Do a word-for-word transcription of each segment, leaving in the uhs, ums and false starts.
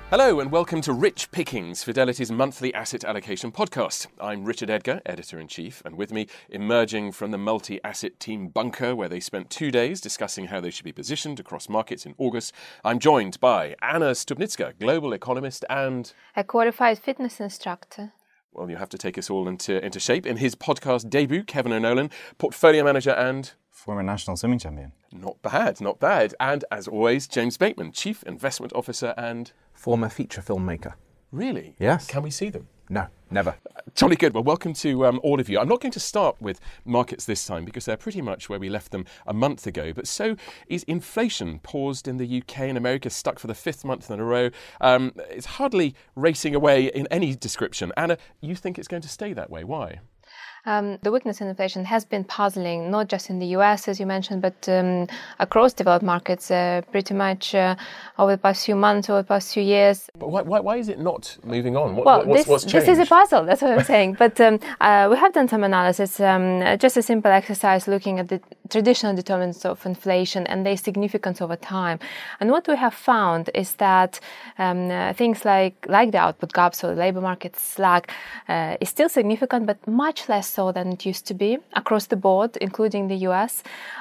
Hello and welcome to Rich Pickings, Fidelity's monthly asset allocation podcast. I'm Richard Edgar, Editor-in-Chief, and with me, emerging from the multi-asset team bunker where they spent two days discussing how they should be positioned across markets in August, I'm joined by Anna Stupnitska, global economist and... a qualified fitness instructor. Well, you have to take us all into, into shape. In his podcast debut, Kevin O'Nolan, portfolio manager and... former national swimming champion. Not bad, not bad. And as always, James Bateman, Chief Investment Officer and... former feature filmmaker. Really? Yes. Can we see them? No, never. Jolly good. Well, welcome to um, all of you. I'm not going to start with markets this time because they're pretty much where we left them a month ago. But so is inflation, paused in the U K and America, stuck for the fifth month in a row. Um, it's hardly racing away in any description. Anna, you think it's going to stay that way? Why? Um, the weakness in inflation has been puzzling, not just in the U S, as you mentioned, but um, across developed markets uh, pretty much uh, over the past few months, over the past few years. But why, why, why is it not moving on? What, well, what's, this, what's changed? this is a puzzle, that's what I'm saying. But um, uh, we have done some analysis, um, just a simple exercise looking at the traditional determinants of inflation and their significance over time. And what we have found is that um, uh, things like, like the output gap, so the labour market slack, uh, is still significant, but much less so than it used to be across the board, including the U S.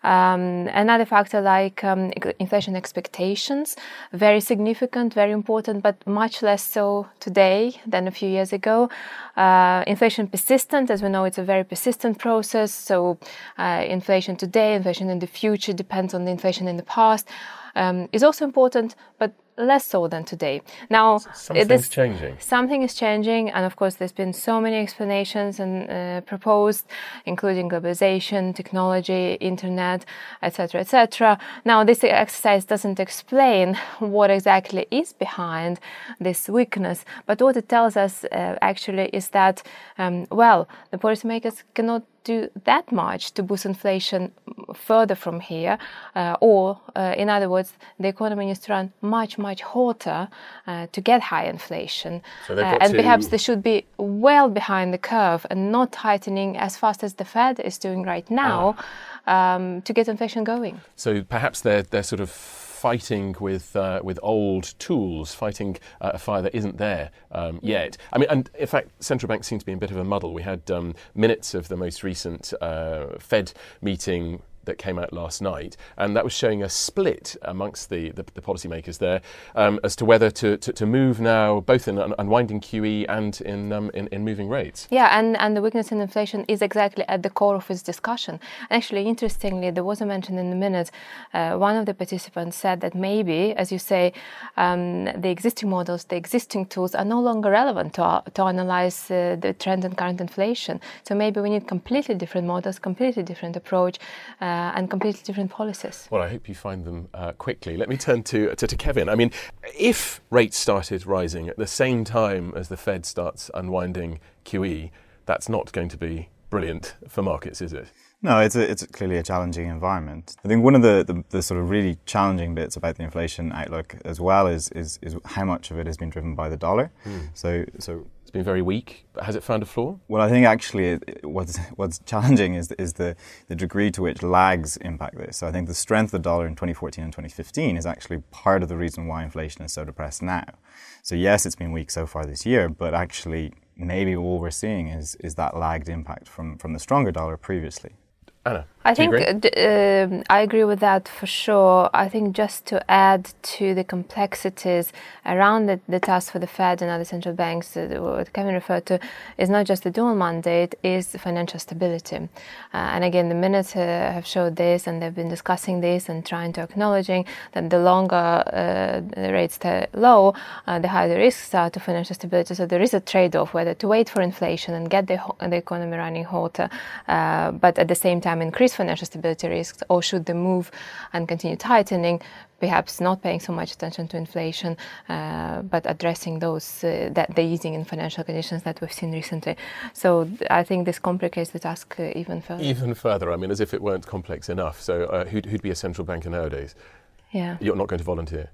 Um, another factor like um, inflation expectations, very significant, very important, but much less so today than a few years ago. Uh, inflation persistent, as we know, it's a very persistent process. So uh, inflation today, inflation in the future depends on the inflation in the past. Um, is also important, but less so than today. Now, something's this, changing. Something is changing, and of course, there's been so many explanations and uh, proposed, including globalization, technology, internet, et cetera, et cetera. Now, this exercise doesn't explain what exactly is behind this weakness, but what it tells us uh, actually is that, um, well, the policymakers cannot do that much to boost inflation further from here, uh, or uh, in other words, the economy needs to run much, much hotter uh, to get high inflation. So they've uh, got and to... perhaps they should be well behind the curve and not tightening as fast as the Fed is doing right now ah. um, to get inflation going. So perhaps they're they're sort of fighting with uh, with old tools, fighting uh, a fire that isn't there um, yet. I mean, and in fact, central banks seem to be in a bit of a muddle. We had um, minutes of the most recent uh, Fed meeting that came out last night, and that was showing a split amongst the, the, the policymakers there um, as to whether to, to, to move now, both in un- unwinding Q E and in, um, in in moving rates. Yeah, and, and the weakness in inflation is exactly at the core of this discussion. And actually, interestingly, there was a mention in the minute, uh, one of the participants said that maybe, as you say, um, the existing models, the existing tools are no longer relevant to, uh, to analyze uh, the trend in current inflation. So maybe we need completely different models, completely different approach, uh, Uh, and completely different policies. Well, I hope you find them uh, quickly. Let me turn to, to to Kevin. I mean, if rates started rising at the same time as the Fed starts unwinding Q E, that's not going to be brilliant for markets, is it? No, it's a, it's clearly a challenging environment. I think one of the, the, the sort of really challenging bits about the inflation outlook as well is is, is how much of it has been driven by the dollar. Mm. So so. It's been very weak, but has it found a floor? Well, I think actually it, what's what's challenging is is the, the degree to which lags impact this. So I think the strength of the dollar in twenty fourteen and twenty fifteen is actually part of the reason why inflation is so depressed now. So yes, it's been weak so far this year, but actually maybe all we're seeing is is that lagged impact from, from the stronger dollar previously. Anna, I do you think agree? Uh, I agree with that for sure. I think just to add to the complexities around the, the task for the Fed and other central banks, uh, what Kevin referred to, is not just the dual mandate, is financial stability. Uh, and again, the minutes uh, have showed this, and they've been discussing this and trying to acknowledging that the longer uh, the rates stay low, uh, the higher the risks are to financial stability. So there is a trade-off whether to wait for inflation and get the, the economy running hotter, uh, but at the same time increase financial stability risks, or should they move and continue tightening, perhaps not paying so much attention to inflation, uh, but addressing those, uh, that the easing in financial conditions that we've seen recently. So th- I think this complicates the task uh, even further. Even further, I mean, as if it weren't complex enough. So uh, who'd, who'd be a central banker nowadays? Yeah. You're not going to volunteer?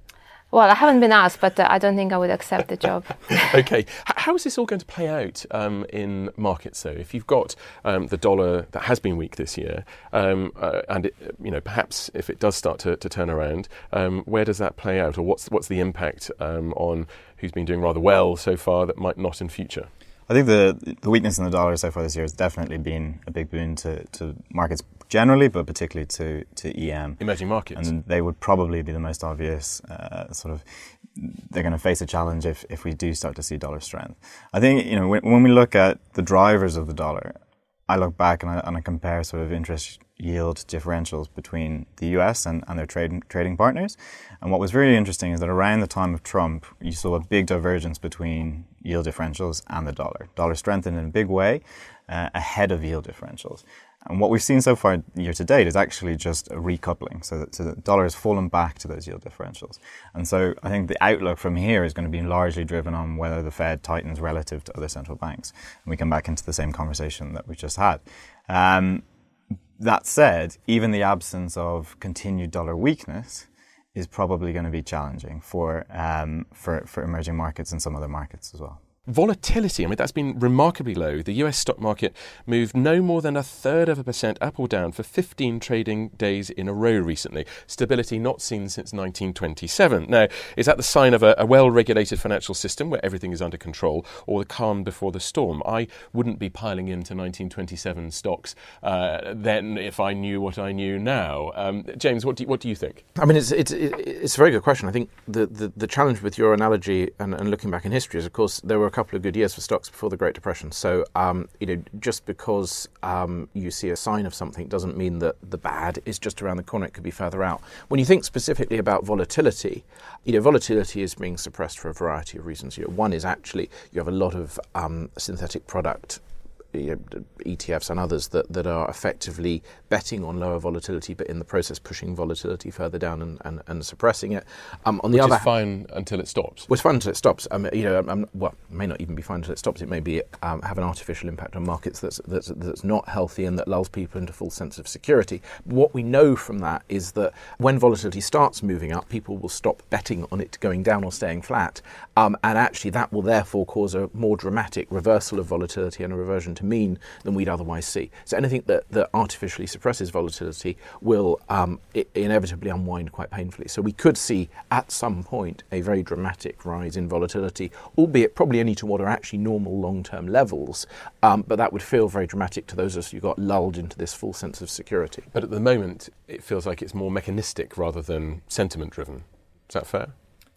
Well, I haven't been asked, but uh, I don't think I would accept the job. Okay. H- how is this all going to play out um, in markets, though? If you've got um, the dollar that has been weak this year, um, uh, and it, you know, perhaps if it does start to, to turn around, um, where does that play out, or what's what's the impact um, on who's been doing rather well so far that might not in future? I think the the weakness in the dollar so far this year has definitely been a big boon to, to markets generally, but particularly to, to E M. Emerging markets. And they would probably be the most obvious uh, sort of, they're going to face a challenge if, if we do start to see dollar strength. I think, you know, when, when we look at the drivers of the dollar, I look back and I, and I compare sort of interest yield differentials between the U S and, and their trade, trading partners. And what was really interesting is that around the time of Trump, you saw a big divergence between yield differentials and the dollar. Dollar strengthened in a big way uh, ahead of yield differentials. And what we've seen so far year to date is actually just a recoupling. So, that, so the dollar has fallen back to those yield differentials. And so I think the outlook from here is going to be largely driven on whether the Fed tightens relative to other central banks. And we come back into the same conversation that we just had. Um, that said, even the absence of continued dollar weakness is probably going to be challenging for, um, for, for emerging markets and some other markets as well. Volatility, I mean, that's been remarkably low. The U S stock market moved no more than a third of a percent up or down for fifteen trading days in a row recently. Stability not seen since nineteen twenty-seven. Now, is that the sign of a, a well-regulated financial system where everything is under control, or the calm before the storm? I wouldn't be piling into nineteen twenty-seven stocks uh, then if I knew what I knew now. Um, James, what do you, what do you think? I mean, it's it's it's a very good question. I think the, the, the challenge with your analogy and, and looking back in history is, of course, there were a couple of good years for stocks before the Great Depression. So, um, you know, just because um, you see a sign of something doesn't mean that the bad is just around the corner. It could be further out. When you think specifically about volatility, you know, volatility is being suppressed for a variety of reasons. You know, one is actually you have a lot of um, synthetic product, you know, E T Fs and others that, that are effectively betting on lower volatility, but in the process pushing volatility further down and, and, and suppressing it. Um, on the Which other is fine until it stops. Well, it's fine until it stops. Um, you know, um, well, it may not even be fine until it stops. It may be um, have an artificial impact on markets that's, that's that's not healthy and that lulls people into false sense of security. What we know from that is that when volatility starts moving up, people will stop betting on it going down or staying flat, um, and actually that will therefore cause a more dramatic reversal of volatility and a reversion to mean than we'd otherwise see. So anything that, that artificially suppresses volatility will um, I- inevitably unwind quite painfully. So we could see at some point a very dramatic rise in volatility, albeit probably only to what are actually normal long-term levels, um, but that would feel very dramatic to those of us who got lulled into this full sense of security. But at the moment, it feels like it's more mechanistic rather than sentiment-driven. Is that fair?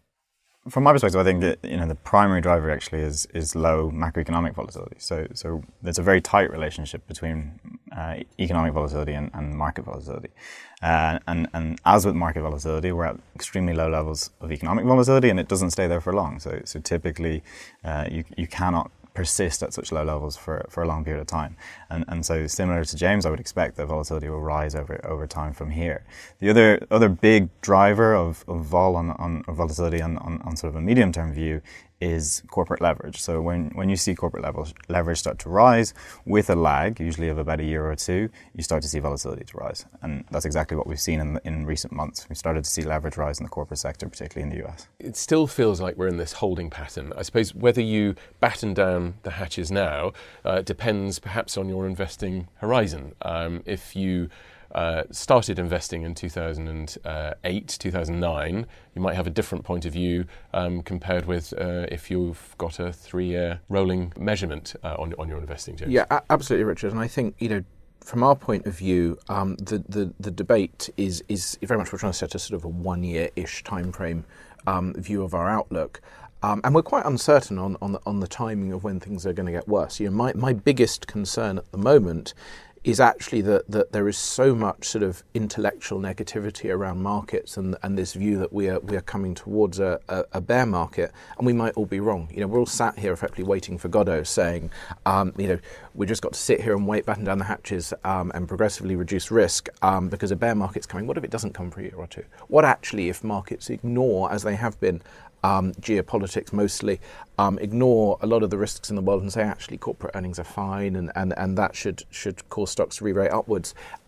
From my perspective, I think that, you know, the primary driver actually is is low macroeconomic volatility. So so there's a very tight relationship between uh, economic volatility and, and market volatility. Uh, and and as with market volatility, we're at extremely low levels of economic volatility, and it doesn't stay there for long. So so typically, uh, you you cannot persist at such low levels for, for a long period of time. And and so similar to James, I would expect that volatility will rise over over time from here. The other other big driver of, of vol on, on of volatility on, on, on sort of a medium term view is corporate leverage. So when, when you see corporate levels, leverage start to rise with a lag, usually of about a year or two, you start to see volatility to rise. And that's exactly what we've seen in, in recent months. We started to see leverage rise in the corporate sector, particularly in the U S. It still feels like we're in this holding pattern. I suppose whether you batten down the hatches now uh, depends perhaps on your investing horizon. Um, if you Uh, started investing in two thousand eight, two thousand nine, you might have a different point of view um, compared with uh, if you've got a three-year rolling measurement uh, on, on your investing, James. Yeah, a- absolutely, Richard. And I think, you know, from our point of view, um, the, the, the debate is, is very much we're trying to set a sort of a one-year-ish time frame um, view of our outlook. Um, and we're quite uncertain on, on, the, on the timing of when things are going to get worse. You know, my, my biggest concern at the moment is actually that, that there is so much sort of intellectual negativity around markets and, and this view that we are we are coming towards a, a, a bear market, and we might all be wrong. You know, we're all sat here effectively waiting for Godot, saying, um, you know, we just got to sit here and wait, batten down the hatches, um, and progressively reduce risk um, because a bear market's coming. What if it doesn't come for a year or two? What actually if markets ignore, as they have been, Um, geopolitics mostly, um, ignore a lot of the risks in the world and say actually corporate earnings are fine and, and, and that should should cause stocks to re-rate upwards.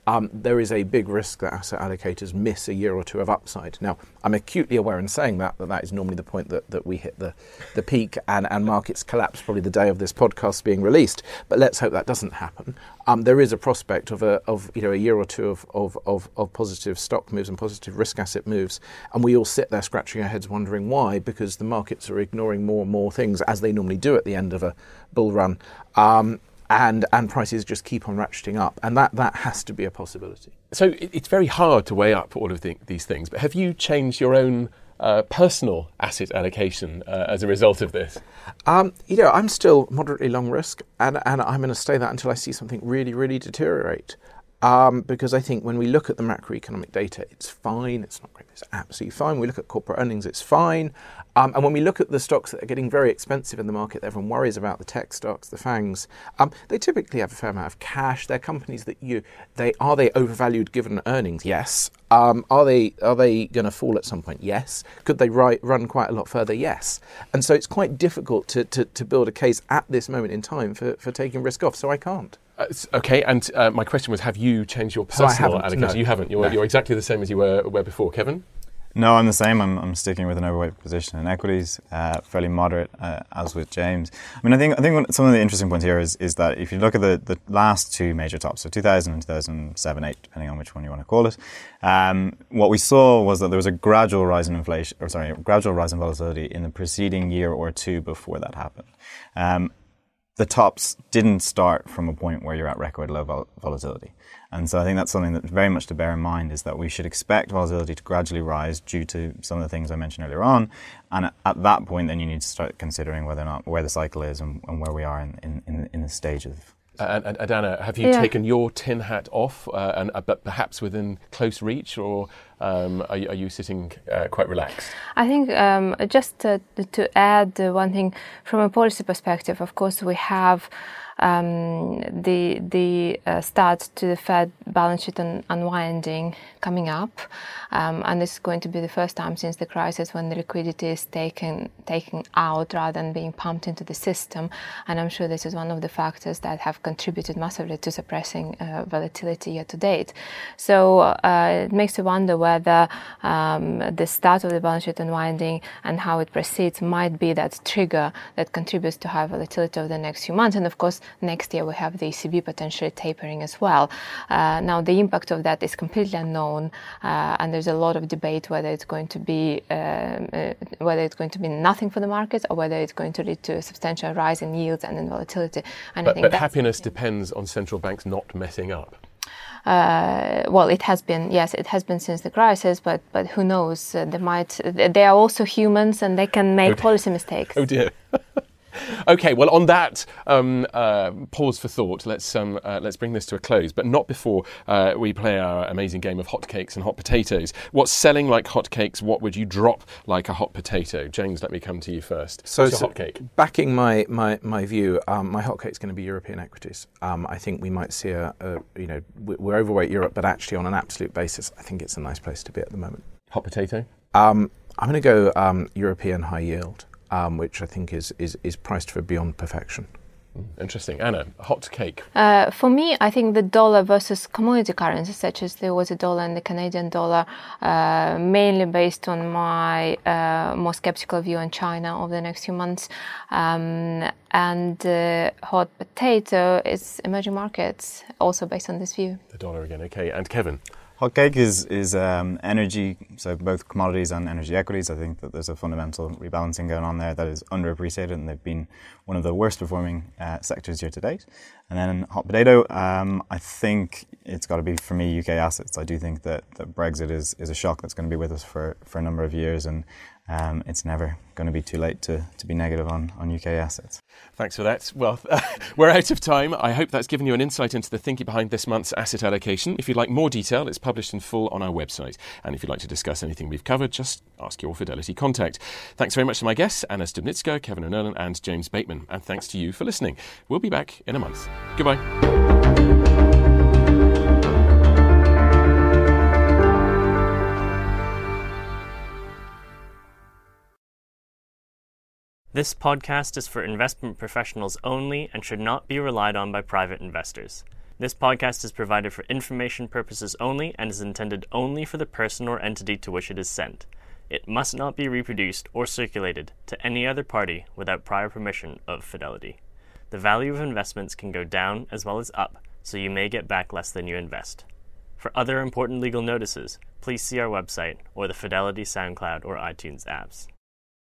um, there is a big risk that asset allocators miss a year or two of upside. Now, I'm acutely aware in saying that that, that is normally the point that, that we hit the, the peak and, and markets collapse probably the day of this podcast being released. But let's hope that doesn't happen. Um, there is a prospect of a of you know a year or two of, of, of, of positive stock moves and positive risk asset moves, and we all sit there scratching our heads wondering why, because the markets are ignoring more and more things as they normally do at the end of a bull run. Um, And, and prices just keep on ratcheting up. And that, that has to be a possibility. So it, it's very hard to weigh up all of the, these things. But have you changed your own uh, personal asset allocation uh, as a result of this? Um, you know, I'm still moderately long risk. And, and I'm going to stay that until I see something really, really deteriorate. Um, because I think when we look at the macroeconomic data, it's fine. It's not great. It's absolutely fine. We look at corporate earnings, it's fine. Um, and when we look at the stocks that are getting very expensive in the market, everyone worries about the tech stocks, the FANGs. Um, they typically have a fair amount of cash. They're companies that you, they are they overvalued given earnings? Yes. Um, are they are they going to fall at some point? Yes. Could they ri- run quite a lot further? Yes. And so it's quite difficult to, to, to build a case at this moment in time for, for taking risk off. So I can't. Uh, okay, and uh, my question was, have you changed your So I personal haven't, allocation? no. You haven't. You're, No. you're exactly the same as you were, were before. Kevin? No, I'm the same. I'm, I'm sticking with an overweight position in equities, uh, fairly moderate, uh, as with James. I mean, I think I think one, some of the interesting points here is is that if you look at the, the last two major tops, so two thousand and two thousand seven, eight, depending on which one you want to call it, um, what we saw was that there was a gradual rise in inflation, or sorry, a gradual rise in volatility in the preceding year or two before that happened. Um, the tops didn't start from a point where you're at record low vol- volatility. And so I think that's something that very much to bear in mind, is that we should expect volatility to gradually rise due to some of the things I mentioned earlier on. And at, at that point, then you need to start considering whether or not where the cycle is and, and where we are in, in, in, in the stage of. Uh, and, and Anna, have you Yeah. taken your tin hat off, uh, and uh, but perhaps within close reach, or um, are, you, are you sitting uh, quite relaxed? I think um, just uh, to add uh, one thing from a policy perspective, of course, we have um, the the uh, start to the Fed balance sheet un- unwinding coming up, um, and this is going to be the first time since the crisis when the liquidity is taken taken out rather than being pumped into the system. And I'm sure this is one of the factors that have contributed massively to suppressing uh, volatility year to date. So uh, it makes you wonder whether um, the start of the balance sheet unwinding and how it proceeds might be that trigger that contributes to high volatility over the next few months. And of course, next year we have the E C B potentially tapering as well. Uh, now, the impact of that is completely unknown, uh, and there's a lot of debate whether it's going to be um, uh, whether it's going to be nothing for the markets or whether it's going to lead to a substantial rise in yields and in volatility. And I But, think but that's- happiness depends on central banks not messing up. Uh, well, it has been, yes, it has been since the crisis, but but who knows? Uh, they might. They are also humans, and they can make policy mistakes. Oh dear. Okay, well, on that um, uh, pause for thought, let's um, uh, let's bring this to a close, but not before uh, we play our amazing game of hotcakes and hot potatoes. What's selling like hotcakes? What would you drop like a hot potato? James, let me come to you first. So, What's so your hotcake? backing my my my view, um, my hotcake is going to be European equities. Um, I think we might see a, a you know we- we're overweight Europe, but actually on an absolute basis, I think it's a nice place to be at the moment. Hot potato? Um, I'm going to go um, European high yield, um, which I think is, is is priced for beyond perfection. Interesting. Anna, hot cake. Uh, for me, I think the dollar versus commodity currencies, such as the Aussie dollar and the Canadian dollar, uh, mainly based on my uh, more skeptical view on China over the next few months. Um, and uh, hot potato is emerging markets, also based on this view. The dollar again. Okay. And Kevin? Hot cake is is um, energy, so both commodities and energy equities. I think that there's a fundamental rebalancing going on there that is underappreciated, and they've been one of the worst performing uh, sectors year to date. And then hot potato, um, I think it's got to be, for me, U K assets. I do think that, that Brexit is, is a shock that's going to be with us for, for a number of years, and um, it's never going to be too late to, to be negative on, on U K assets. Thanks for that. Well, we're out of time. I hope that's given you an insight into the thinking behind this month's asset allocation. If you'd like more detail, it's published in full on our website. And if you'd like to discuss anything we've covered, just ask your Fidelity contact. Thanks very much to my guests, Anna Stupnitska, Kevin O'Nolan and James Bateman. And thanks to you for listening. We'll be back in a month. Goodbye. This podcast is for investment professionals only and should not be relied on by private investors. This podcast is provided for information purposes only and is intended only for the person or entity to which it is sent. It must not be reproduced or circulated to any other party without prior permission of Fidelity. The value of investments can go down as well as up, so you may get back less than you invest. For other important legal notices, please see our website or the Fidelity SoundCloud or iTunes apps.